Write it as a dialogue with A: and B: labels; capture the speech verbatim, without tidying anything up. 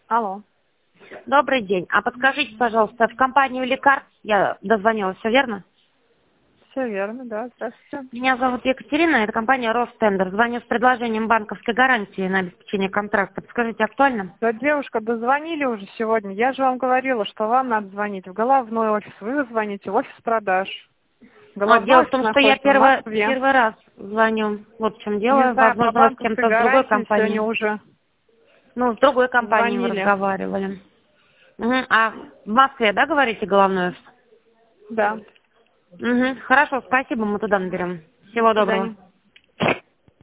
A: Алло.
B: Добрый день. А подскажите, пожалуйста, в компанию Лекарс я дозвонилась, все верно?
A: Все верно, да, здравствуйте.
B: Меня зовут Екатерина, это компания Ростендер. Звоню с предложением банковской гарантии на обеспечение контракта. Подскажите, актуально?
A: Да, девушка, дозвонили уже сегодня. Я же вам говорила, что вам надо звонить в головной офис. Вы звоните в офис продаж.
B: А,
A: Головной
B: дело в
A: офис
B: том, что я
A: находится в
B: первый,
A: Москве.
B: первый раз звоню. Вот в чем
A: Не
B: дело.
A: знаю, по
B: Возможно, вы с
A: банковской
B: кем-то с другой
A: гарантии сегодня
B: компанией.
A: уже
B: Ну, с другой компанией вы
A: звонили.
B: разговаривали. Мгм. А в Москве, да, говорите, головной офис?
A: Да.
B: Угу. Хорошо, спасибо, мы туда наберем. Всего
A: До
B: доброго.
A: свидания.